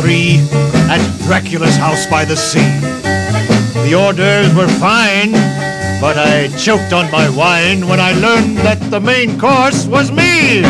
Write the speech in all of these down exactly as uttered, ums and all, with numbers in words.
forty-three at Dracula's house by the sea. The hors d'oeuvres were fine, but I choked on my wine when I learned that the main course was me.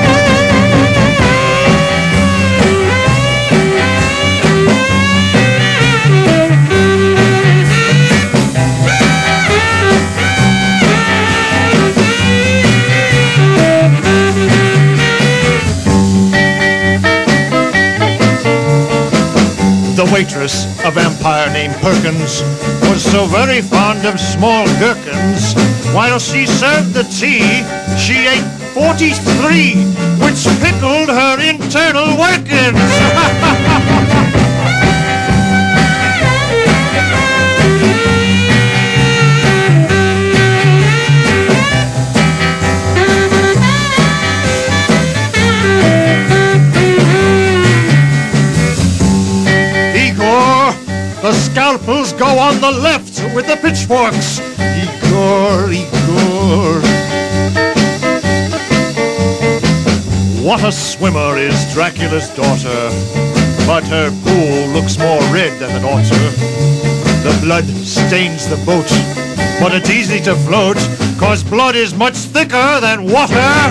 The waitress, a vampire named Perkins, was so very fond of small gherkins. While she served the tea, she ate forty-three, which pickled her internal workings. The scalpels go on the left with the pitchforks. Igor, Igor. What a swimmer is Dracula's daughter, but her pool looks more red than it ought to. The blood stains the boat, but it's easy to float, 'cause blood is much thicker than water.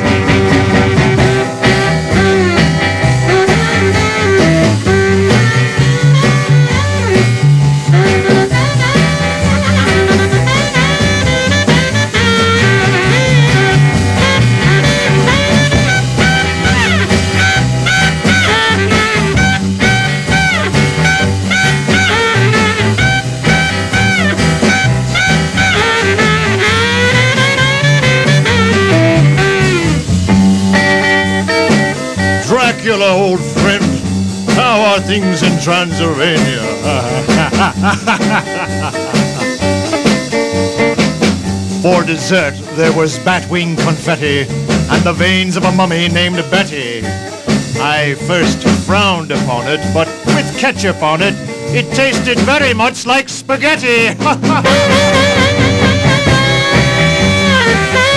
Dracula, old friend, how are things in Transylvania? For dessert, there was batwing confetti and the veins of a mummy named Betty. I first frowned upon it, but with ketchup on it, it tasted very much like spaghetti.